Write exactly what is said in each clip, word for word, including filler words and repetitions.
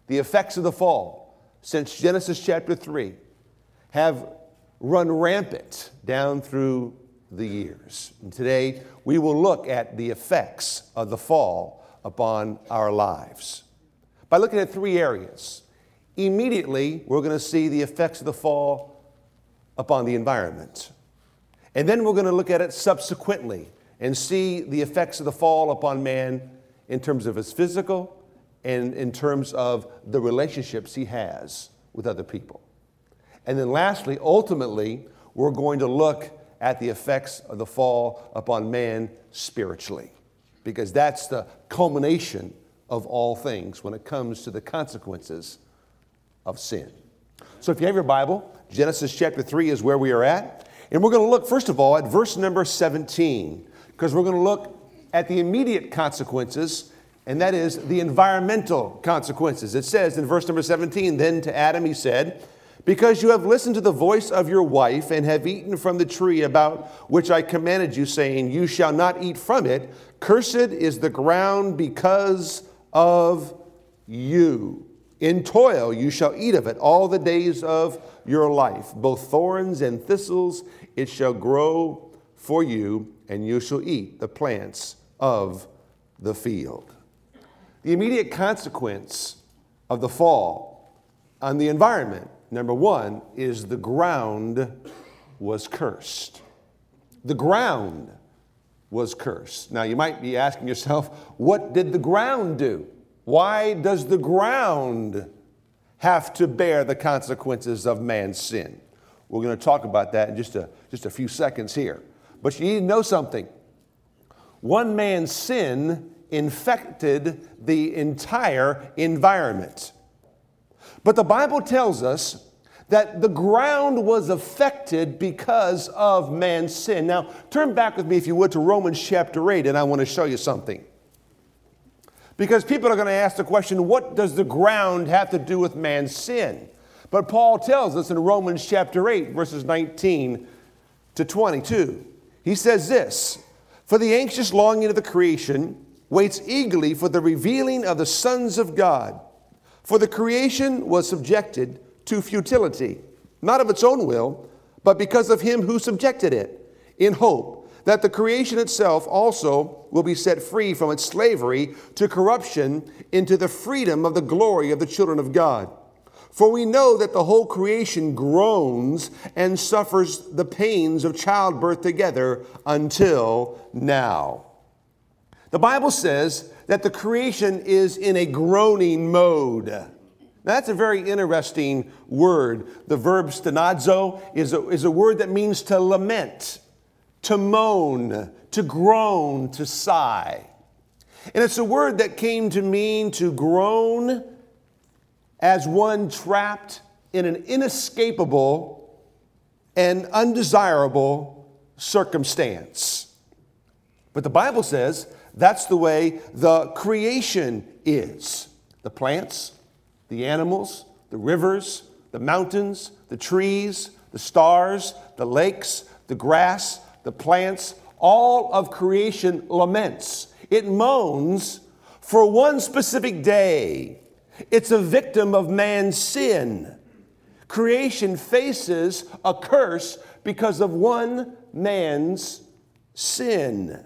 the effects of the fall since Genesis chapter three have run rampant down through the years. And today we will look at the effects of the fall upon our lives by looking at three areas. Immediately, we're going to see the effects of the fall upon the environment. And then we're going to look at it subsequently and see the effects of the fall upon man in terms of his physical and in terms of the relationships he has with other people. And then lastly, ultimately, we're going to look at the effects of the fall upon man spiritually, because that's the culmination of all things when it comes to the consequences of sin. So if you have your Bible, Genesis chapter three is where we are at. And we're going to look, first of all, at verse number seventeen, because we're going to look at the immediate consequences, and that is the environmental consequences. It says in verse number seventeen, then to Adam he said, because you have listened to the voice of your wife and have eaten from the tree about which I commanded you, saying, you shall not eat from it, cursed is the ground because of you. In toil you shall eat of it all the days of your life. Both thorns and thistles it shall grow for you, and you shall eat the plants of the field. The immediate consequence of the fall on the environment, number one, is the ground was cursed. The ground was cursed. Now you might be asking yourself, what did the ground do? Why does the ground have to bear the consequences of man's sin? We're going to talk about that in just a, just a few seconds here. But you need to know something. One man's sin infected the entire environment. But the Bible tells us that the ground was affected because of man's sin. Now, turn back with me, if you would, to Romans chapter eight, and I want to show you something. Because people are going to ask the question, what does the ground have to do with man's sin? But Paul tells us in Romans chapter eight, verses nineteen to twenty-two, he says this, for the anxious longing of the creation waits eagerly for the revealing of the sons of God. For the creation was subjected to futility, not of its own will, but because of him who subjected it, in hope that the creation itself also will be set free from its slavery to corruption into the freedom of the glory of the children of God. For we know that the whole creation groans and suffers the pains of childbirth together until now. The Bible says that the creation is in a groaning mode. Now, that's a very interesting word. The verb stenazo is a, is a word that means to lament, to moan, to groan, to sigh. And it's a word that came to mean to groan as one trapped in an inescapable and undesirable circumstance. But the Bible says that's the way the creation is. The plants, the animals, the rivers, the mountains, the trees, the stars, the lakes, the grass, the plants, all of creation laments. It moans for one specific day. It's a victim of man's sin. Creation faces a curse because of one man's sin.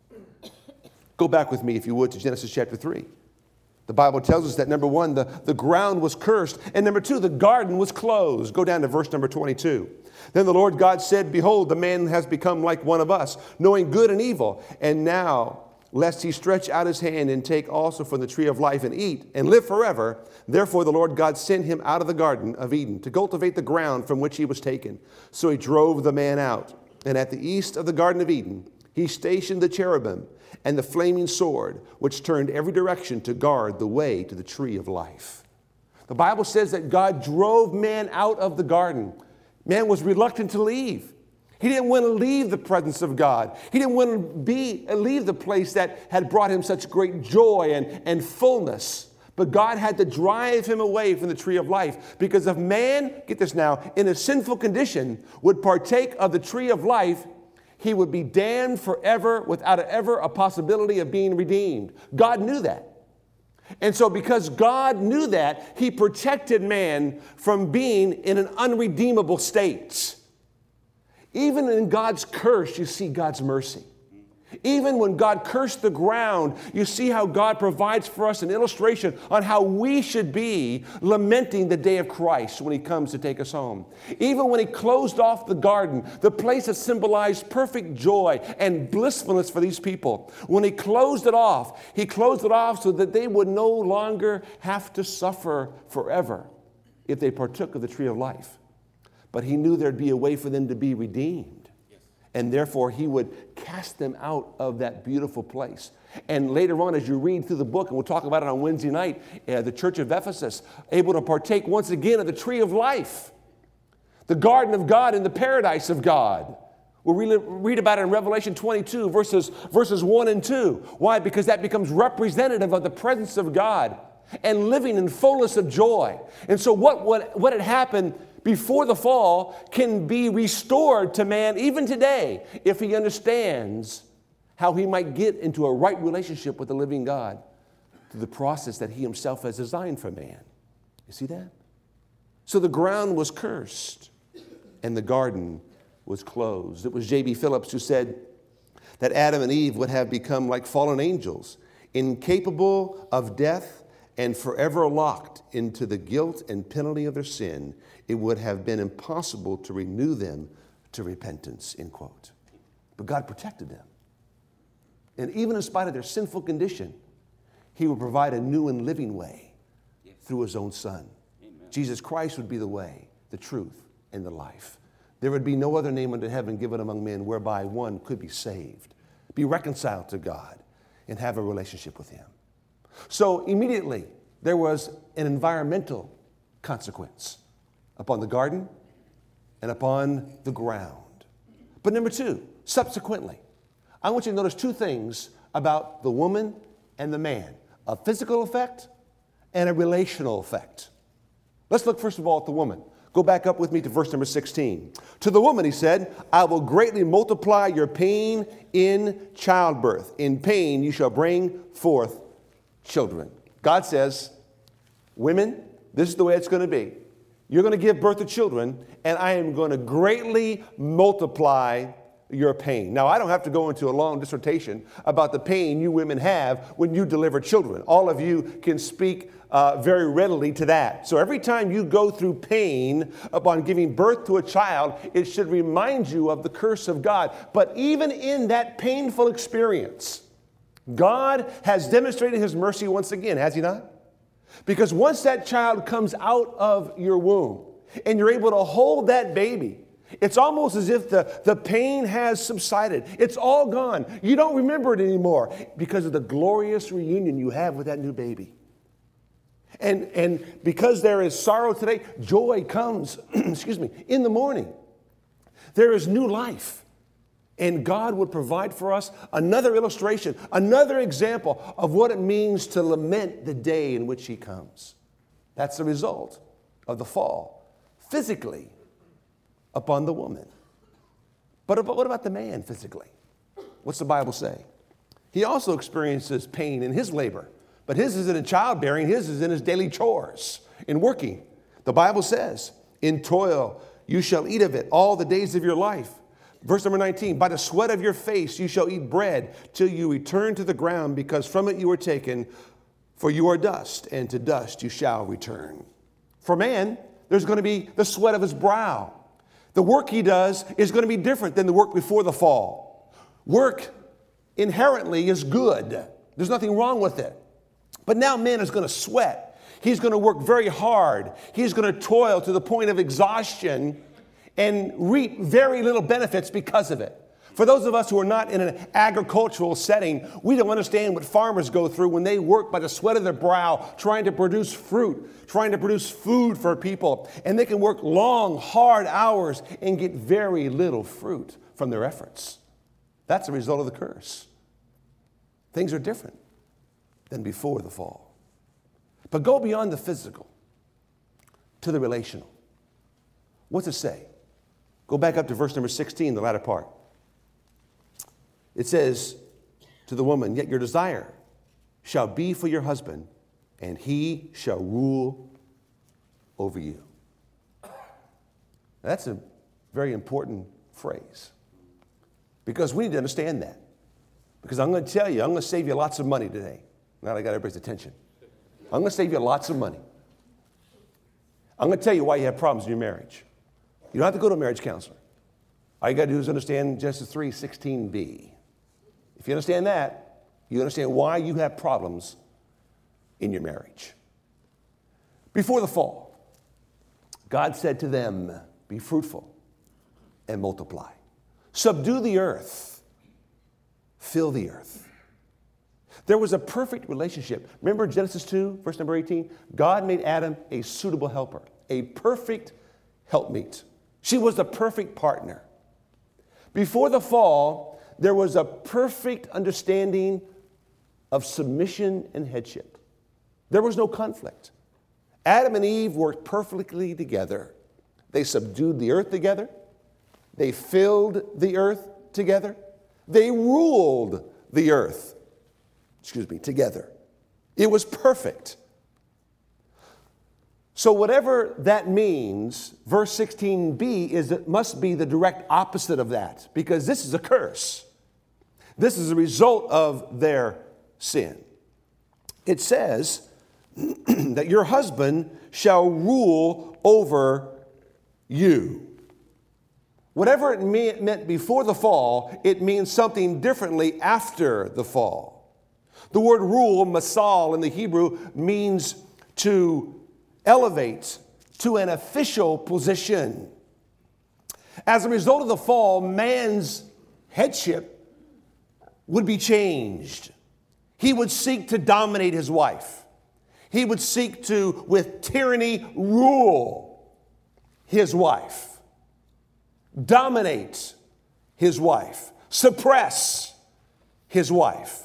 Go back with me, if you would, to Genesis chapter three. The Bible tells us that, number one, the, the ground was cursed, and number two, the garden was closed. Go down to verse number twenty-two. Then the Lord God said, behold, the man has become like one of us, knowing good and evil. And now, lest he stretch out his hand and take also from the tree of life and eat and live forever. Therefore the Lord God sent him out of the garden of Eden to cultivate the ground from which he was taken. So he drove the man out. And at the east of the garden of Eden, he stationed the cherubim and the flaming sword, which turned every direction to guard the way to the tree of life. The Bible says that God drove man out of the garden. Man was reluctant to leave. He didn't want to leave the presence of God. He didn't want to be leave the place that had brought him such great joy and, and fullness. But God had to drive him away from the tree of life, because if man, get this now, in a sinful condition would partake of the tree of life, he would be damned forever without ever a possibility of being redeemed. God knew that. And so because God knew that, he protected man from being in an unredeemable state. Even in God's curse, you see God's mercy. Even when God cursed the ground, you see how God provides for us an illustration on how we should be lamenting the day of Christ when he comes to take us home. Even when he closed off the garden, the place that symbolized perfect joy and blissfulness for these people, when he closed it off, he closed it off so that they would no longer have to suffer forever if they partook of the tree of life. But he knew there'd be a way for them to be redeemed. And therefore, he would cast them out of that beautiful place. And later on, as you read through the book, and we'll talk about it on Wednesday night, uh, the church of Ephesus, able to partake once again of the tree of life, the garden of God and the paradise of God. We'll re- read about it in Revelation twenty-two, verses, verses one and two. Why? Because that becomes representative of the presence of God and living in fullness of joy. And so what, what, what had happened before the fall can be restored to man even today if he understands how he might get into a right relationship with the living God through the process that he himself has designed for man. You see that? So the ground was cursed and the garden was closed. It was J B Phillips who said that Adam and Eve would have become like fallen angels, incapable of death and forever locked into the guilt and penalty of their sin. It would have been impossible to renew them to repentance, end quote. But God protected them. And even in spite of their sinful condition, he would provide a new and living way through his own Son. Amen. Jesus Christ would be the way, the truth, and the life. There would be no other name under heaven given among men whereby one could be saved, be reconciled to God, and have a relationship with him. So immediately, there was an environmental consequence upon the garden and upon the ground. But number two, subsequently, I want you to notice two things about the woman and the man, a physical effect and a relational effect. Let's look first of all at the woman. Go back up with me to verse number sixteen. To the woman, he said, I will greatly multiply your pain in childbirth. In pain you shall bring forth children. God says, women, this is the way it's going to be. You're going to give birth to children, and I am going to greatly multiply your pain. Now, I don't have to go into a long dissertation about the pain you women have when you deliver children. All of you can speak uh, very readily to that. So every time you go through pain upon giving birth to a child, it should remind you of the curse of God. But even in that painful experience, God has demonstrated his mercy once again, has he not? Because once that child comes out of your womb and you're able to hold that baby, it's almost as if the, the pain has subsided. It's all gone. You don't remember it anymore because of the glorious reunion you have with that new baby. And, and because there is sorrow today, joy comes, excuse me, in the morning. There is new life. And God would provide for us another illustration, another example of what it means to lament the day in which he comes. That's the result of the fall, physically, upon the woman. But what about the man physically? What's the Bible say? He also experiences pain in his labor, but his isn't in childbearing, his is in his daily chores, in working. The Bible says, in toil you shall eat of it all the days of your life. Verse number nineteen, by the sweat of your face you shall eat bread till you return to the ground, because from it you were taken, for you are dust, and to dust you shall return. For man, there's going to be the sweat of his brow. The work he does is going to be different than the work before the fall. Work inherently is good. There's nothing wrong with it. But now man is going to sweat. He's going to work very hard. He's going to toil to the point of exhaustion and reap very little benefits because of it. For those of us who are not in an agricultural setting, we don't understand what farmers go through when they work by the sweat of their brow, trying to produce fruit, trying to produce food for people. And they can work long, hard hours and get very little fruit from their efforts. That's a result of the curse. Things are different than before the fall. But go beyond the physical to the relational. What's it say? Go back up to verse number sixteen, the latter part. It says to the woman, yet your desire shall be for your husband, and he shall rule over you. That's a very important phrase, because we need to understand that. Because I'm going to tell you, I'm going to save you lots of money today. Now I got everybody's attention. I'm going to save you lots of money. I'm going to tell you why you have problems in your marriage. You don't have to go to a marriage counselor. All you got to do is understand Genesis three sixteen b. If you understand that, you understand why you have problems in your marriage. Before the fall, God said to them, be fruitful and multiply. Subdue the earth. Fill the earth. There was a perfect relationship. Remember Genesis two, verse number eighteen? God made Adam a suitable helper, a perfect helpmeet. She was the perfect partner. Before the fall, there was a perfect understanding of submission and headship. There was no conflict. Adam and Eve worked perfectly together. They subdued the earth together. They filled the earth together. They ruled the earth, excuse me, together. It was perfect. So whatever that means, verse sixteen b is it must be the direct opposite of that, because this is a curse. This is a result of their sin. It says that your husband shall rule over you. Whatever it meant before the fall, it means something differently after the fall. The word rule, masal in the Hebrew, means to elevate to an official position. As a result of the fall, man's headship would be changed. He would seek to dominate his wife. He would seek to, with tyranny, rule his wife. Dominate his wife. Suppress his wife.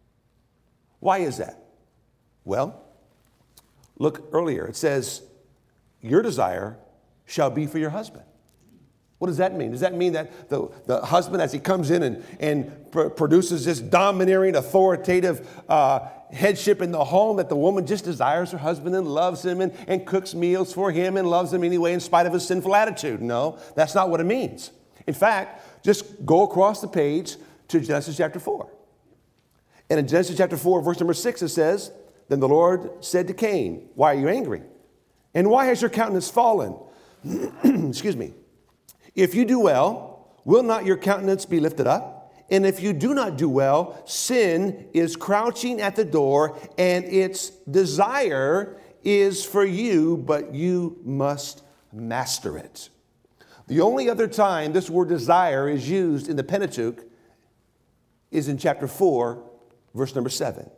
Why is that? Well, look earlier. It says, your desire shall be for your husband. What does that mean? Does that mean that the, the husband, as he comes in and, and pr- produces this domineering, authoritative uh, headship in the home, that the woman just desires her husband and loves him and, and cooks meals for him and loves him anyway in spite of his sinful attitude? No, that's not what it means. In fact, just go across the page to Genesis chapter four. And in Genesis chapter four, verse number six, it says, then the Lord said to Cain, why are you angry? And why has your countenance fallen? Excuse me. If you do well, will not your countenance be lifted up? And if you do not do well, sin is crouching at the door, and its desire is for you, but you must master it. The only other time this word desire is used in the Pentateuch is in chapter four, verse number seven.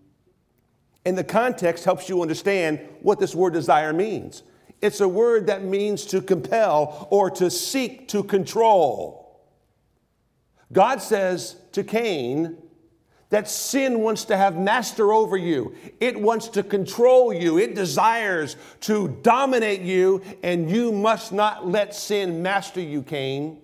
And the context helps you understand what this word desire means. It's a word that means to compel or to seek to control. God says to Cain that sin wants to have master over you. It wants to control you. It desires to dominate you, and you must not let sin master you, Cain.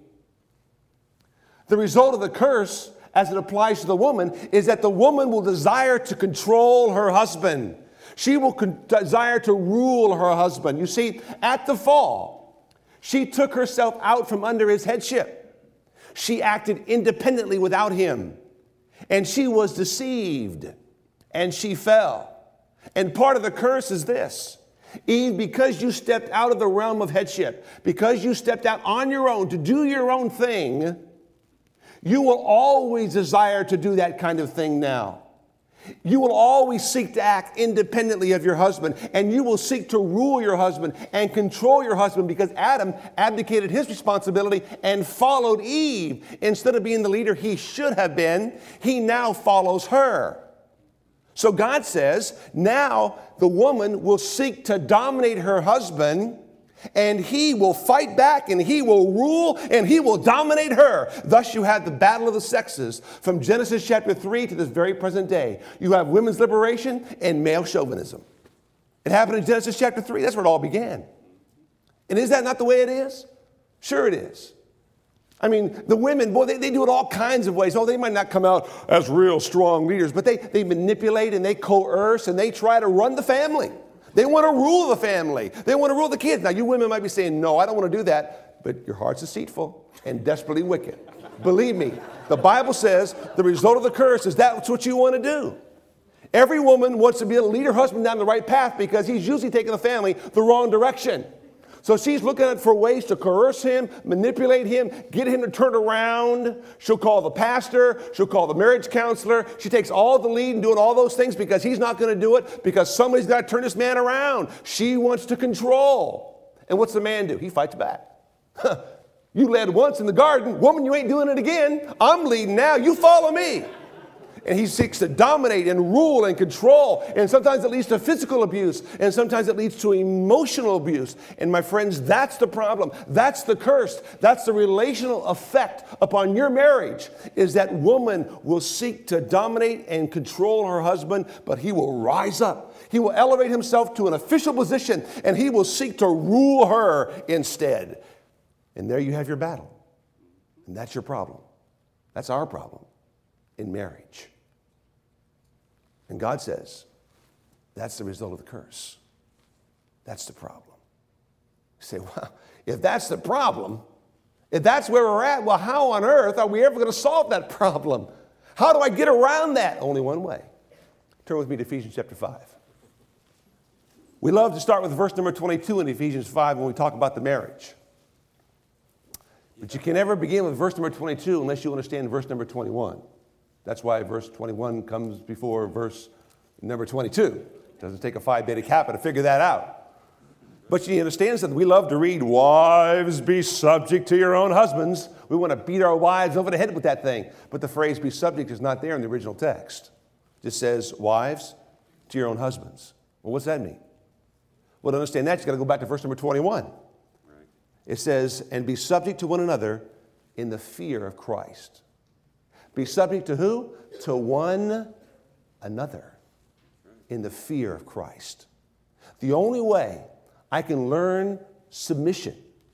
The result of the curse, as it applies to the woman, is that the woman will desire to control her husband. She will con- desire to rule her husband. You see, at the fall, she took herself out from under his headship. She acted independently without him. And she was deceived. And she fell. And part of the curse is this. Eve, because you stepped out of the realm of headship, because you stepped out on your own to do your own thing, you will always desire to do that kind of thing now. You will always seek to act independently of your husband, and you will seek to rule your husband and control your husband, because Adam abdicated his responsibility and followed Eve. Instead of being the leader he should have been, he now follows her. So God says, now the woman will seek to dominate her husband, and he will fight back, and he will rule, and he will dominate her. Thus you have the battle of the sexes from Genesis chapter three to this very present day. You have women's liberation and male chauvinism. It happened in Genesis chapter three. That's where it all began. And is that not the way it is? Sure it is. I mean, the women, boy, they, they do it all kinds of ways. Oh, they might not come out as real strong leaders, but they, they manipulate and they coerce and they try to run the family. They want to rule the family. They want to rule the kids. Now, you women might be saying, no, I don't want to do that, but your heart's deceitful and desperately wicked. Believe me, the Bible says the result of the curse is that's what you want to do. Every woman wants to be able to lead her husband down the right path because he's usually taking the family the wrong direction. So she's looking at for ways to coerce him, manipulate him, get him to turn around. She'll call the pastor. She'll call the marriage counselor. She takes all the lead in doing all those things because he's not going to do it because somebody's got to turn this man around. She wants to control. And what's the man do? He fights back. You led once in the garden. Woman, you ain't doing it again. I'm leading now. You follow me. And he seeks to dominate and rule and control. And sometimes it leads to physical abuse. And sometimes it leads to emotional abuse. And my friends, that's the problem. That's the curse. That's the relational effect upon your marriage, is that woman will seek to dominate and control her husband, but he will rise up. He will elevate himself to an official position, and he will seek to rule her instead. And there you have your battle. And that's your problem. That's our problem in marriage. And God says, that's the result of the curse. That's the problem. You say, well, if that's the problem, if that's where we're at, well, how on earth are we ever going to solve that problem? How do I get around that? Only one way. Turn with me to Ephesians chapter five. We love to start with verse number twenty-two in Ephesians five when we talk about the marriage. But you can never begin with verse number twenty-two unless you understand verse number twenty-one. That's why verse twenty-one comes before verse number twenty-two. It doesn't take a Phi Beta Kappa to figure that out. But she understands that we love to read, wives, be subject to your own husbands. We want to beat our wives over the head with that thing. But the phrase be subject is not there in the original text. It just says, wives, to your own husbands. Well, what's that mean? Well, to understand that, you've got to go back to verse number twenty-one. Right. It says, and be subject to one another in the fear of Christ. Be subject to who? To one another in the fear of Christ. The only way I can learn submission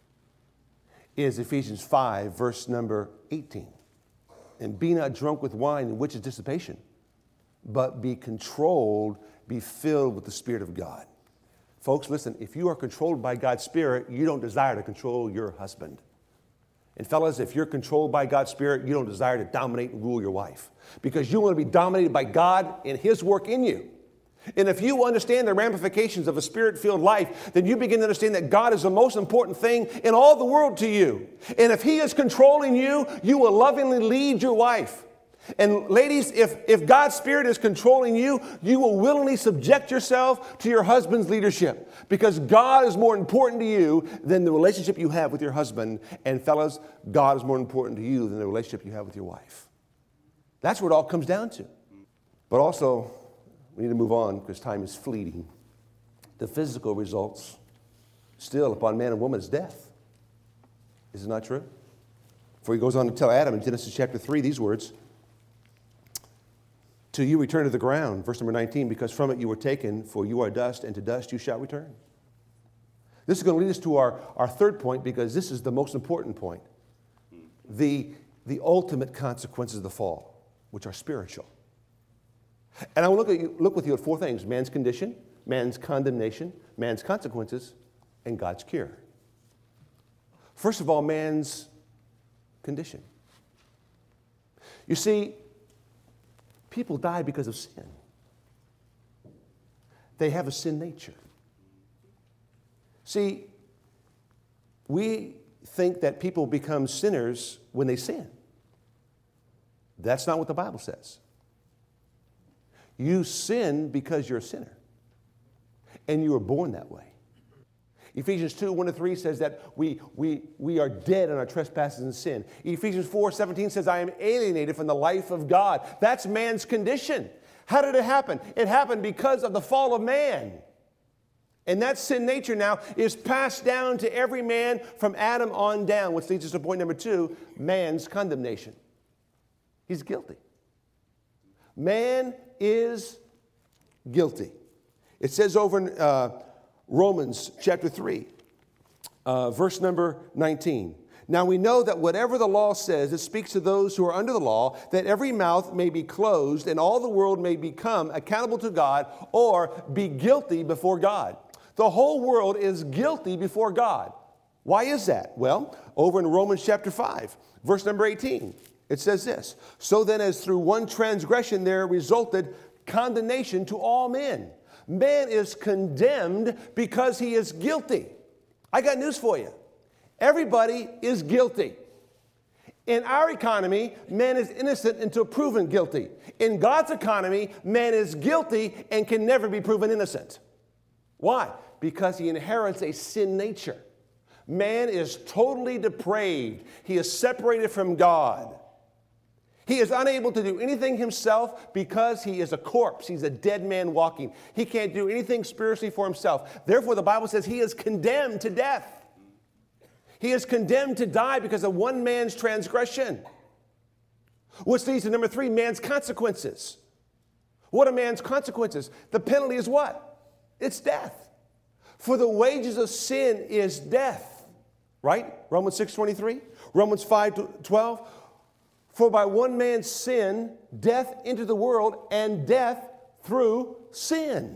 is Ephesians five, verse number eighteen. And be not drunk with wine, in which is dissipation, but be controlled, be filled with the Spirit of God. Folks, listen, if you are controlled by God's Spirit, you don't desire to control your husband. And fellas, if you're controlled by God's Spirit, you don't desire to dominate and rule your wife. Because you want to be dominated by God and His work in you. And if you understand the ramifications of a Spirit-filled life, then you begin to understand that God is the most important thing in all the world to you. And if He is controlling you, you will lovingly lead your wife. And ladies, if, if God's Spirit is controlling you, you will willingly subject yourself to your husband's leadership, because God is more important to you than the relationship you have with your husband. And fellas, God is more important to you than the relationship you have with your wife. That's what it all comes down to. But also, we need to move on because time is fleeting. The physical results still upon man and woman is death. Is it not true? For he goes on to tell Adam in Genesis chapter three these words, till you return to the ground, verse number nineteen, because from it you were taken, for you are dust, and to dust you shall return. This is going to lead us to our, our third point, because this is the most important point. The, the ultimate consequences of the fall, which are spiritual. And I will look, at you, look with you at four things: man's condition, man's condemnation, man's consequences, and God's cure. First of all, man's condition. You see, people die because of sin. They have a sin nature. See, we think that people become sinners when they sin. That's not what the Bible says. You sin because you're a sinner. And you were born that way. Ephesians two, one to three says that we, we, we are dead in our trespasses and sin. Ephesians four, seventeen says, I am alienated from the life of God. That's man's condition. How did it happen? It happened because of the fall of man. And that sin nature now is passed down to every man from Adam on down, which leads us to point number two, man's condemnation. He's guilty. Man is guilty. It says over in uh, Romans chapter three, uh, verse number nineteen. Now we know that whatever the law says, it speaks to those who are under the law, that every mouth may be closed and all the world may become accountable to God or be guilty before God. The whole world is guilty before God. Why is that? Well, over in Romans chapter five, verse number eighteen, it says this, so then as through one transgression there resulted condemnation to all men. Man is condemned because he is guilty. I got news for you. Everybody is guilty. In our economy, man is innocent until proven guilty. In God's economy, man is guilty and can never be proven innocent. Why? Because he inherits a sin nature. Man is totally depraved. He is separated from God. He is unable to do anything himself because he is a corpse. He's a dead man walking. He can't do anything spiritually for himself. Therefore, the Bible says he is condemned to death. He is condemned to die because of one man's transgression. Which leads to number three, man's consequences. What are man's consequences? The penalty is what? It's death. For the wages of sin is death. Right? Romans six twenty-three. Romans five twelve. For by one man's sin, death entered the world, and death through sin.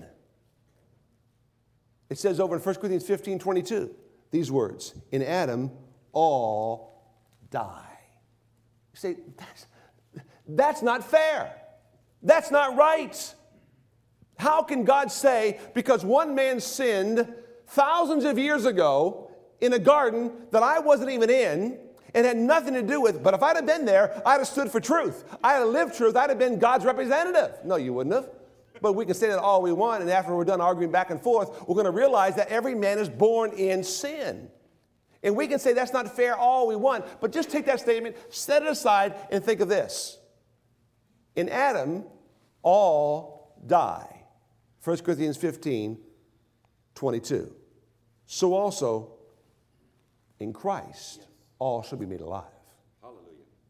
It says over in First Corinthians fifteen twenty-two, these words, in Adam, all die. You say, that's, that's not fair. That's not right. How can God say, because one man sinned thousands of years ago in a garden that I wasn't even in, and had nothing to do with, but if I'd have been there, I'd have stood for truth. I'd have lived truth. I'd have been God's representative. No, you wouldn't have. But we can say that all we want, and after we're done arguing back and forth, we're going to realize that every man is born in sin. And we can say that's not fair all we want, but just take that statement, set it aside, and think of this. In Adam, all die. First Corinthians fifteen twenty-two. So also, in Christ, all shall be made alive. Hallelujah.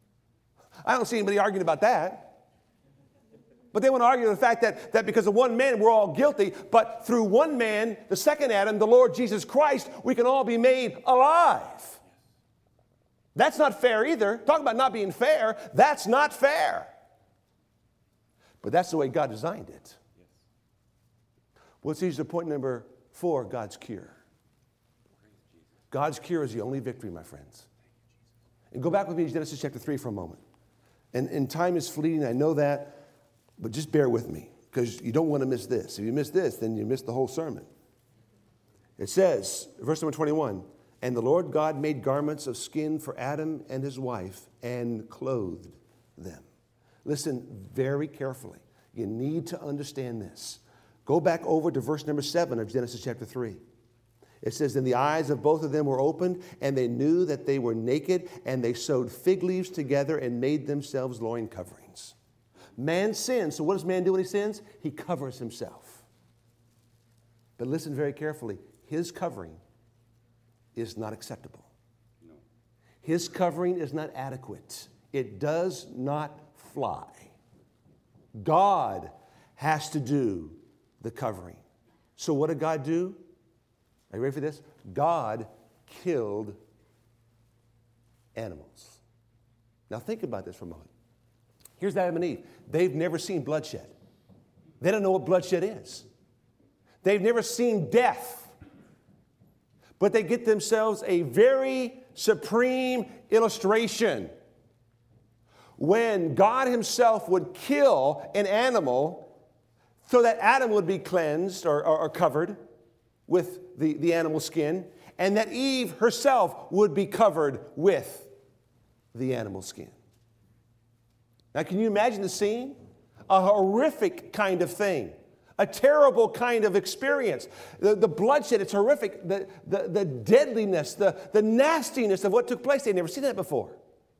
I don't see anybody arguing about that. But they want to argue the fact that, that because of one man, we're all guilty, but through one man, the second Adam, the Lord Jesus Christ, we can all be made alive. That's not fair either. Talk about not being fair. That's not fair. But that's the way God designed it. What's easy to point number four, God's cure. God's cure is the only victory, my friends. And go back with me to Genesis chapter three for a moment. And, and time is fleeting, I know that, but just bear with me, because you don't want to miss this. If you miss this, then you miss the whole sermon. It says, verse number twenty-one, and the Lord God made garments of skin for Adam and his wife and clothed them. Listen very carefully. You need to understand this. Go back over to verse number seven of Genesis chapter three. It says, then the eyes of both of them were opened, and they knew that they were naked, and they sewed fig leaves together and made themselves loin coverings. Man sins, so what does man do when he sins? He covers himself. But listen very carefully. His covering is not acceptable. No. His covering is not adequate. It does not fly. God has to do the covering. So what did God do? Are you ready for this? God killed animals. Now think about this for a moment. Here's Adam and Eve. They've never seen bloodshed. They don't know what bloodshed is. They've never seen death. But they get themselves a very supreme illustration. When God himself would kill an animal so that Adam would be cleansed or, or, or covered with the, the animal skin, and that Eve herself would be covered with the animal skin. Now, can you imagine the scene? A horrific kind of thing. A terrible kind of experience. The, the bloodshed, it's horrific. The, the, the deadliness, the, the nastiness of what took place. They'd never seen that before.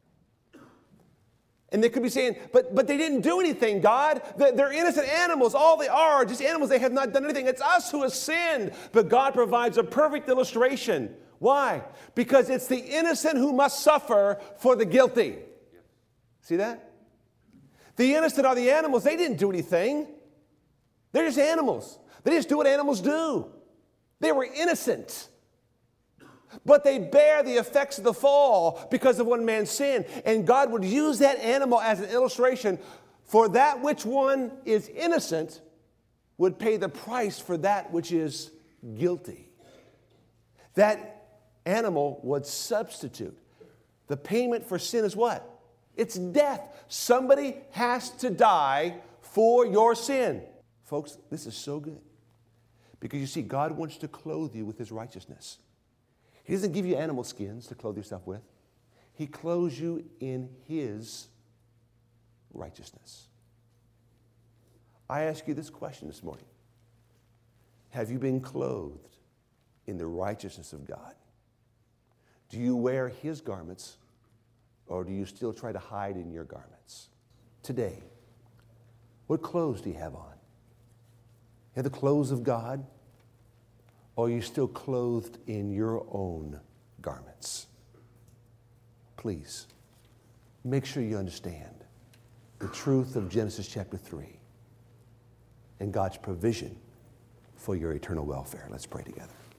And they could be saying, but, but they didn't do anything, God. They're, they're innocent animals. All they are are just animals. They have not done anything. It's us who have sinned. But God provides a perfect illustration. Why? Because it's the innocent who must suffer for the guilty. See that? The innocent are the animals. They didn't do anything. They're just animals. They just do what animals do. They were innocent. But they bear the effects of the fall because of one man's sin. And God would use that animal as an illustration for that which one is innocent would pay the price for that which is guilty. That animal would substitute. The payment for sin is what? It's death. Somebody has to die for your sin. Folks, this is so good. Because you see, God wants to clothe you with his righteousness. He doesn't give you animal skins to clothe yourself with. He clothes you in his righteousness. I ask you this question this morning. Have you been clothed in the righteousness of God? Do you wear his garments, or do you still try to hide in your garments? Today, what clothes do you have on? You have the clothes of God, or are you still clothed in your own garments? Please, make sure you understand the truth of Genesis chapter three and God's provision for your eternal welfare. Let's pray together.